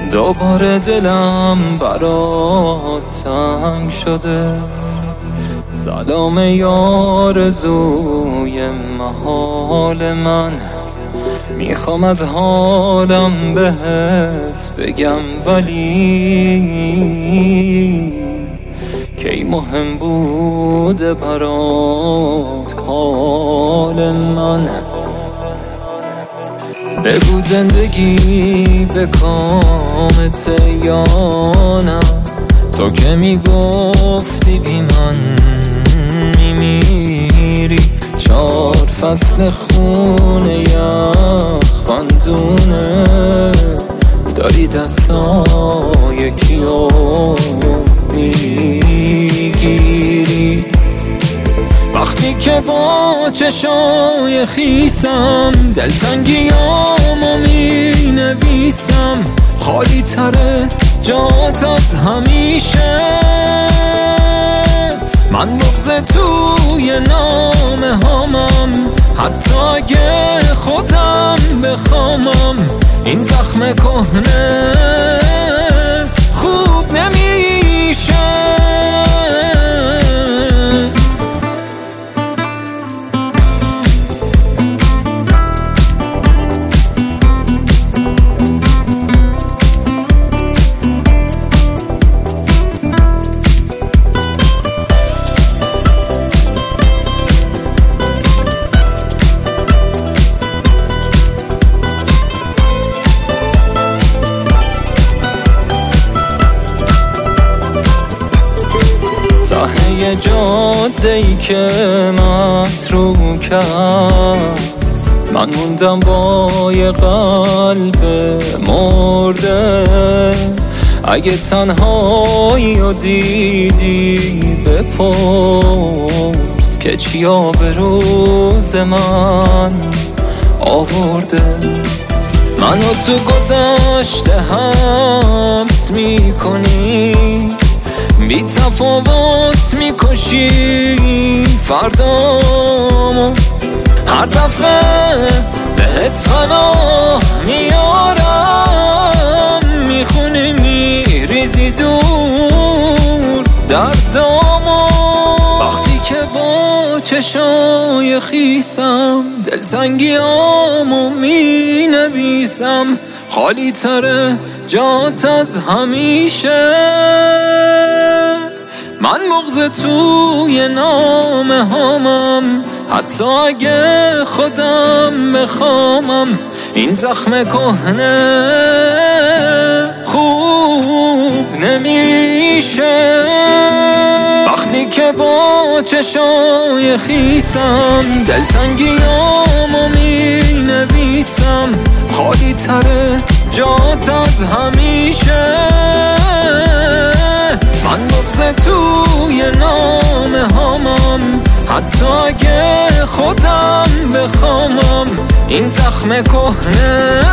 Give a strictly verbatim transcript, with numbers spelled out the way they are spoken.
دوباره دلم برات تنگ شده. سلام یارزوی محال من، میخوام از حالم بهت بگم ولی کی مهم بوده برات حال من. بگو زندگی به کامت یا نه، تو که میگفتی بی من میمیری. چار فصل خون یخ خندونه داری دستای کیو میگیری. وقتی که با چشای خیسم دلتنگیامو می نویسم، خالی تره جات از همیشه. من بغض توی نامه هامم، حتی اگه خودم بخوامم. این زخم کهنه خوب نمیشه. ته جاده‌ای که متروک است، من موندم با یه قلب مرده. اگه تنهایی رو دیدی بپرس که چیا به روز من آورده. منو تو گذشته حبس میکنی، بی تفاوت میکشی فردامو. هر دفعه بهت فنا میارم، میخونی میریزی دور دردامو. وقتی که با چشای خیسم دلتنگیامو می نویسم، خالی تره جات از همیشه. من بغض توی نامه هامم، حتی اگه خودم بخوامم. این زخم کهنه خوب نمیشه. وقتی که با چشای خیسم دلتنگیامو می نویسم، خالی تره جات از همیشه. من بغض توی نامه هامم، حتی اگه خودم بخوامم. این زخم کهنه